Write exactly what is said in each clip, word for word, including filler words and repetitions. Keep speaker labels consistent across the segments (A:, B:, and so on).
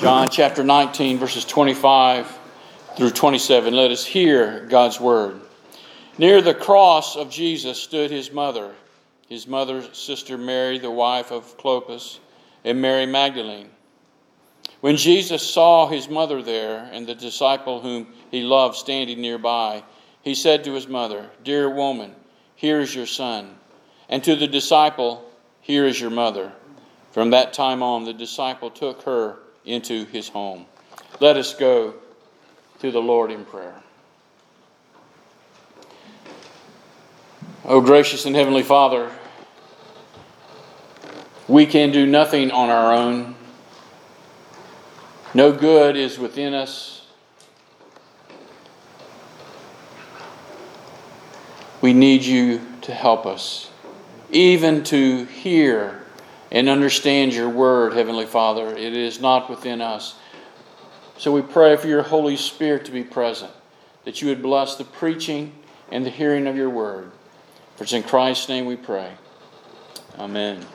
A: John chapter nineteen, verses twenty-five through twenty-seven. Let us hear God's word. Near the cross of Jesus stood his mother, his mother's sister Mary, the wife of Clopas, and Mary Magdalene. When Jesus saw his mother there and the disciple whom he loved standing nearby, he said to his mother, "Dear woman, here is your son." And to the disciple, "Here is your mother." From that time on, the disciple took her into his home. Let us go to the Lord in prayer. O gracious and heavenly Father, we can do nothing on our own. No good is within us. We need you to help us, even to hear and understand your word, Heavenly Father. It is not within us. So we pray for your Holy Spirit to be present, that you would bless the preaching and the hearing of your word. For it's in Christ's name we pray. Amen.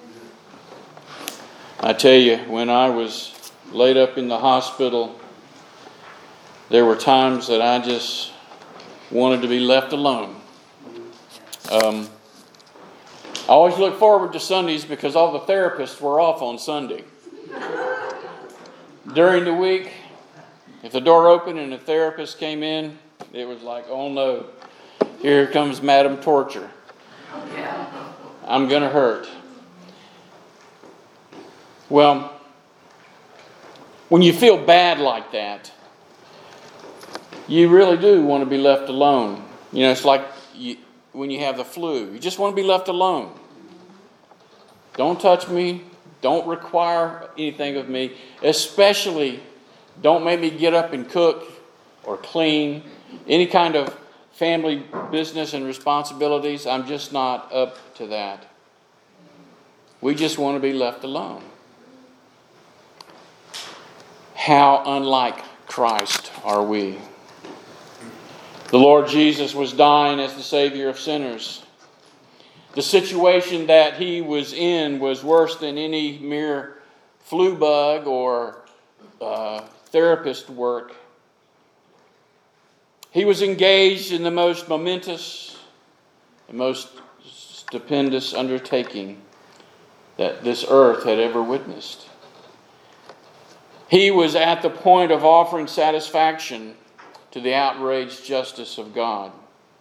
A: I tell you, when I was laid up in the hospital, there were times that I just wanted to be left alone. Um, I always look forward to Sundays because all the therapists were off on Sunday. During the week, if the door opened and a therapist came in, it was like, oh no, here comes Madam Torture. I'm going to hurt. Well, when you feel bad like that, you really do want to be left alone. You know, it's like you, when you have the flu. You just want to be left alone. Don't touch me. Don't require anything of me. Especially, don't make me get up and cook or clean. Any kind of family business and responsibilities, I'm just not up to that. We just want to be left alone. How unlike Christ are we? The Lord Jesus was dying as the Savior of sinners. The situation that he was in was worse than any mere flu bug or uh, therapist work. He was engaged in the most momentous and most stupendous undertaking that this earth had ever witnessed. He was at the point of offering satisfaction to the outraged justice of God.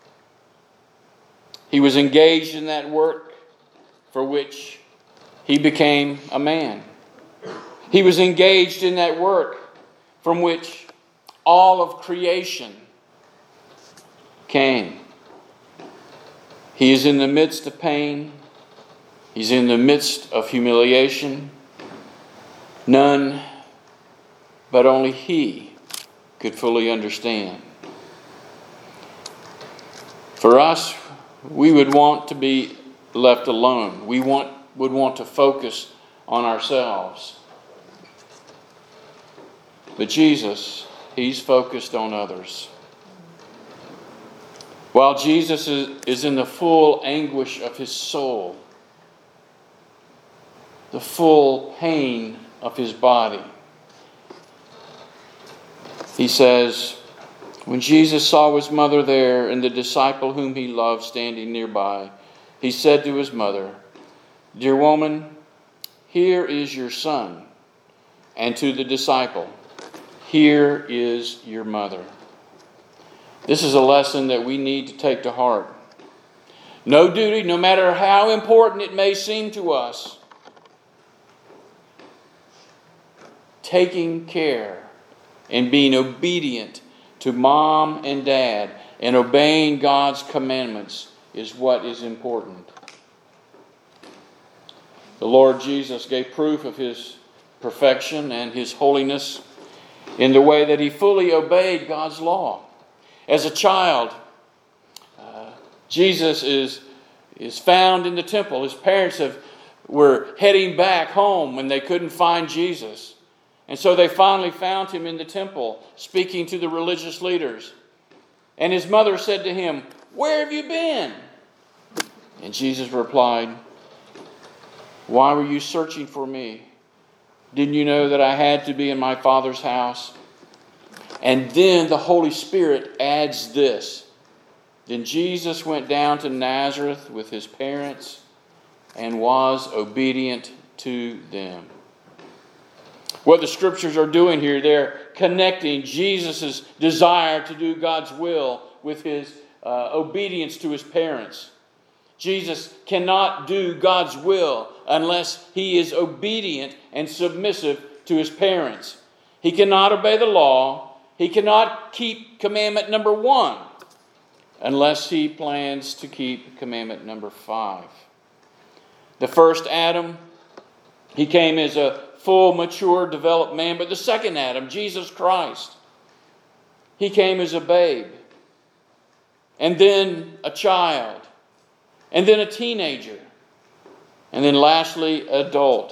A: He was engaged in that work for which he became a man. He was engaged in that work from which all of creation came. He is in the midst of pain. He's in the midst of humiliation. None but only he could fully understand. For us, we would want to be left alone. We want, would want to focus on ourselves. But Jesus, he's focused on others. While Jesus is, is in the full anguish of his soul, the full pain of his body, he says, when Jesus saw his mother there and the disciple whom he loved standing nearby, he said to his mother, "Dear woman, here is your son." And to the disciple, "Here is your mother." This is a lesson that we need to take to heart. No duty, no matter how important it may seem to us, taking care and being obedient to mom and dad and obeying God's commandments is what is important. The Lord Jesus gave proof of his perfection and his holiness in the way that he fully obeyed God's law. As a child, uh, Jesus is, is found in the temple. His parents have, were heading back home when they couldn't find Jesus. And so they finally found him in the temple, speaking to the religious leaders. And his mother said to him, "Where have you been?" And Jesus replied, "Why were you searching for me? Didn't you know that I had to be in my Father's house? And then the Holy Spirit adds this. Then Jesus went down to Nazareth with his parents and was obedient to them. What the Scriptures are doing here, they're connecting Jesus' desire to do God's will with his uh, obedience to his parents. Jesus cannot do God's will unless he is obedient and submissive to his parents. He cannot obey the law. He cannot keep commandment number one unless he plans to keep commandment number five. The first Adam, he came as a full, mature, developed man. But the second Adam, Jesus Christ, he came as a babe. And then a child. And then a teenager. And then lastly, adult.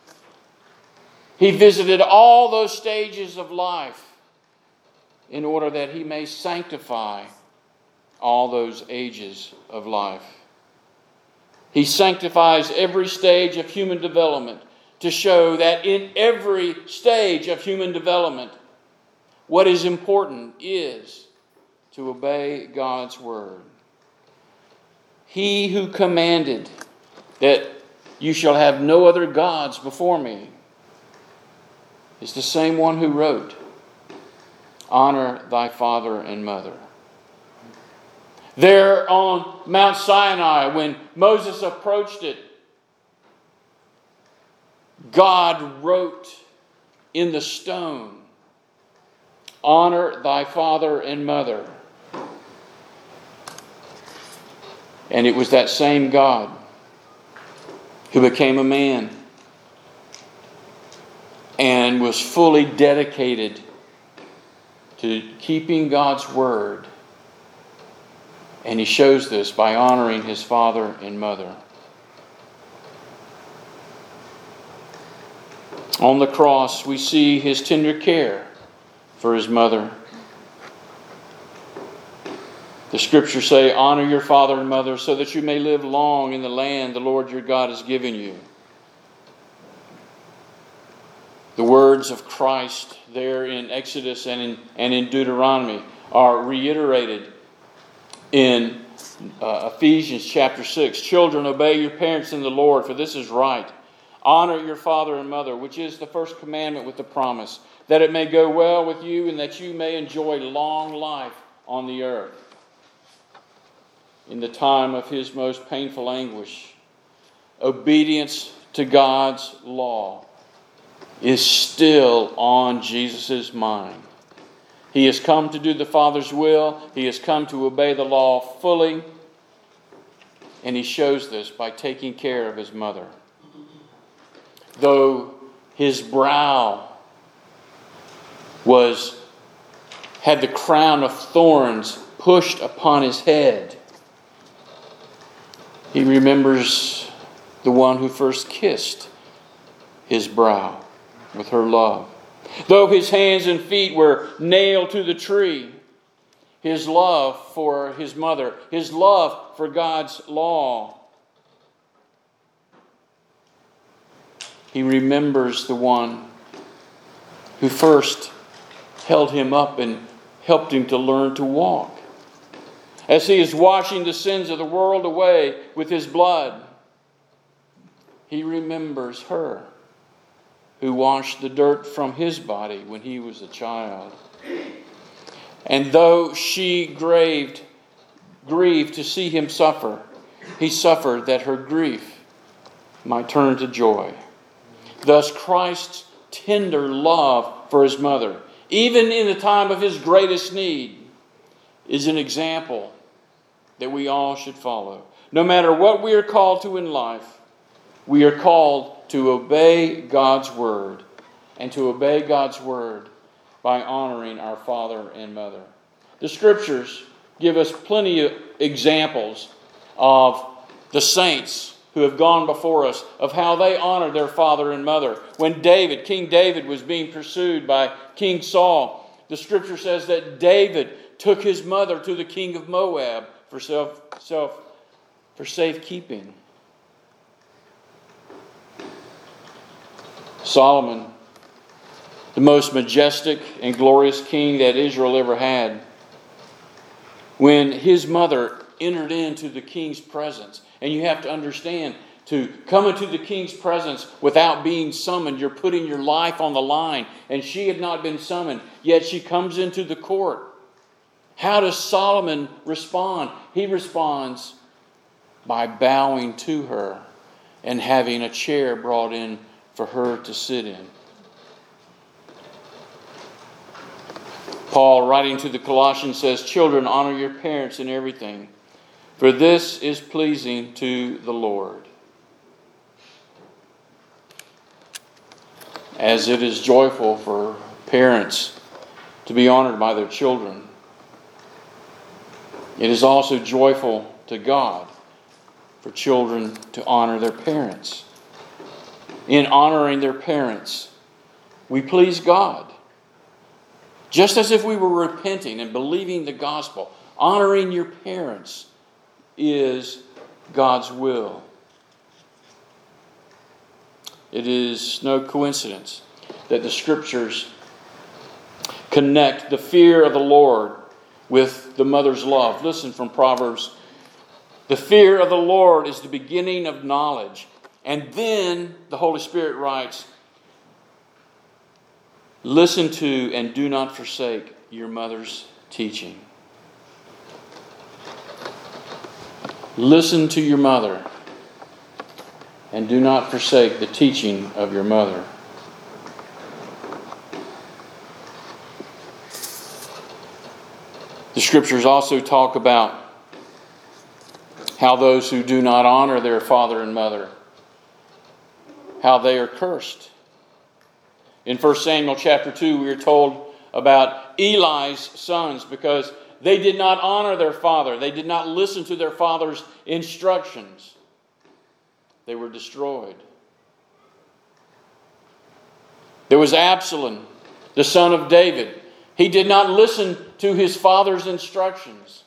A: He visited all those stages of life in order that he may sanctify all those ages of life. He sanctifies every stage of human development to show that in every stage of human development, what is important is to obey God's word. He who commanded that you shall have no other gods before me is the same one who wrote, honor thy father and mother. There on Mount Sinai, when Moses approached it, God wrote in the stone, honor thy father and mother. And it was that same God who became a man and was fully dedicated to keeping God's word. And he shows this by honoring his father and mother. On the cross, we see his tender care for his mother. The Scriptures say, honor your father and mother so that you may live long in the land the Lord your God has given you. The words of Christ there in Exodus and in, and in Deuteronomy are reiterated in uh, Ephesians chapter six. Children, obey your parents in the Lord, for this is right. Honor your father and mother, which is the first commandment with the promise, that it may go well with you and that you may enjoy long life on the earth. In the time of his most painful anguish, obedience to God's law is still on Jesus' mind. He has come to do the Father's will. He has come to obey the law fully. And he shows this by taking care of his mother. Though his brow was had the crown of thorns pushed upon his head, he remembers the one who first kissed his brow with her love. Though his hands and feet were nailed to the tree, his love for his mother, his love for God's law, he remembers the one who first held him up and helped him to learn to walk. As he is washing the sins of the world away with his blood, he remembers her who washed the dirt from his body when he was a child. And though she grieved, grieved to see him suffer, he suffered that her grief might turn to joy. Thus Christ's tender love for his mother, even in the time of his greatest need, is an example that we all should follow. No matter what we are called to in life, we are called to obey God's word, and to obey God's word by honoring our father and mother. The Scriptures give us plenty of examples of the saints who have gone before us, of how they honored their father and mother. When David, King David, was being pursued by King Saul, the Scripture says that David took his mother to the king of Moab for self, self for safekeeping. Solomon, the most majestic and glorious king that Israel ever had, when his mother entered into the king's presence, and you have to understand, to come into the king's presence without being summoned, you're putting your life on the line, and she had not been summoned, yet she comes into the court. How does Solomon respond? He responds by bowing to her and having a chair brought in for her to sit in. Paul, writing to the Colossians, says, "Children, honor your parents in everything, for this is pleasing to the Lord." As it is joyful for parents to be honored by their children, it is also joyful to God for children to honor their parents. In honoring their parents, we please God. Just as if we were repenting and believing the gospel, honoring your parents is God's will. It is no coincidence that the Scriptures connect the fear of the Lord with the mother's love. Listen from Proverbs. The fear of the Lord is the beginning of knowledge. And then the Holy Spirit writes, listen to and do not forsake your mother's teaching. Listen to your mother and do not forsake the teaching of your mother. The Scriptures also talk about how those who do not honor their father and mother, how they are cursed. In First Samuel chapter two, we are told about Eli's sons because they did not honor their father. They did not listen to their father's instructions. They were destroyed. There was Absalom, the son of David. He did not listen to his father's instructions.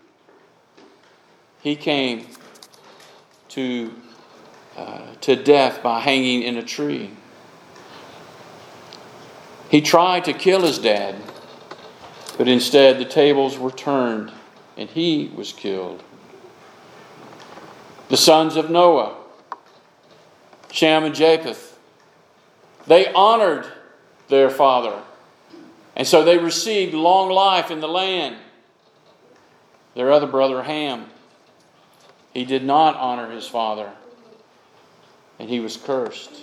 A: He came to, uh, to death by hanging in a tree. He tried to kill his dad, but instead the tables were turned and he was killed. The sons of Noah, Shem and Japheth, they honored their father, and so they received long life in the land. Their other brother Ham, he did not honor his father, and he was cursed.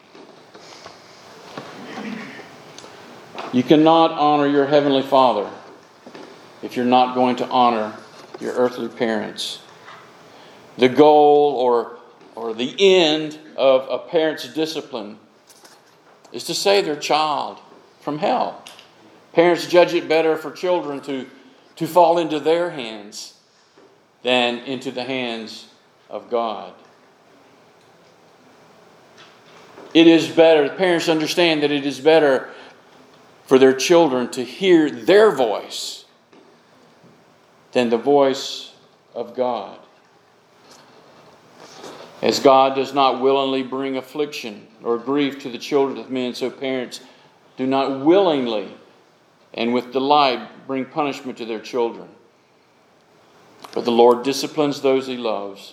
A: You cannot honor your heavenly Father if you're not going to honor your earthly parents. The goal or, or the end of a parent's discipline is to save their child from hell. Parents judge it better for children to, to fall into their hands than into the hands of God. It is better, parents understand that it is better for their children to hear their voice than the voice of God. As God does not willingly bring affliction or grief to the children of men, so parents do not willingly and with delight bring punishment to their children. But the Lord disciplines those He loves.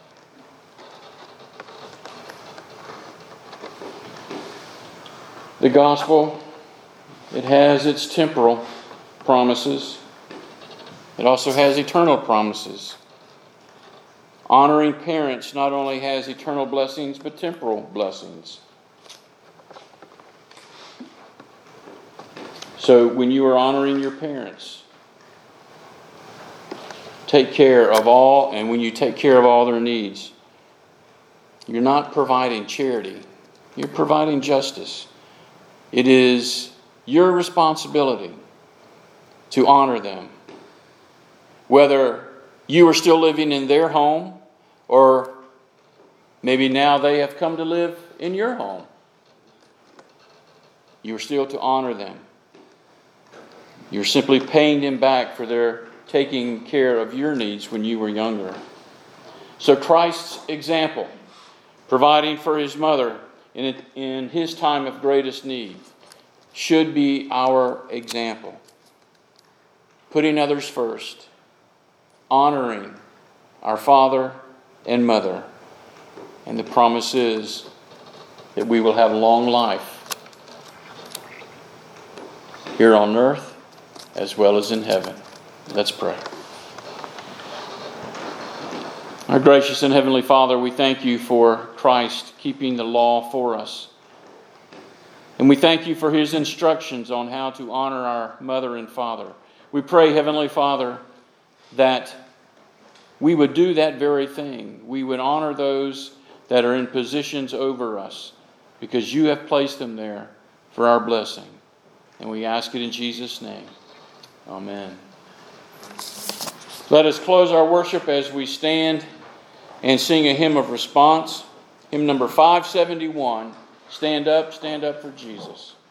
A: The gospel, it has its temporal promises. It also has eternal promises. Honoring parents not only has eternal blessings, but temporal blessings. So when you are honoring your parents, take care of all, and when you take care of all their needs, you're not providing charity. You're providing justice. It is your responsibility to honor them. Whether you are still living in their home, or maybe now they have come to live in your home, you are still to honor them. You're simply paying them back for their taking care of your needs when you were younger. So Christ's example, providing for His mother, in, in his time of greatest need should be our example. Putting others first, honoring our father and mother. And the promise is that we will have long life here on earth as well as in heaven. Let's pray. Our gracious and heavenly Father, we thank you for Christ keeping the law for us. And we thank you for his instructions on how to honor our mother and father. We pray, Heavenly Father, that we would do that very thing. We would honor those that are in positions over us because you have placed them there for our blessing. And we ask it in Jesus' name. Amen. Let us close our worship as we stand and sing a hymn of response. Hymn number five seventy-one. Stand up, stand up for Jesus.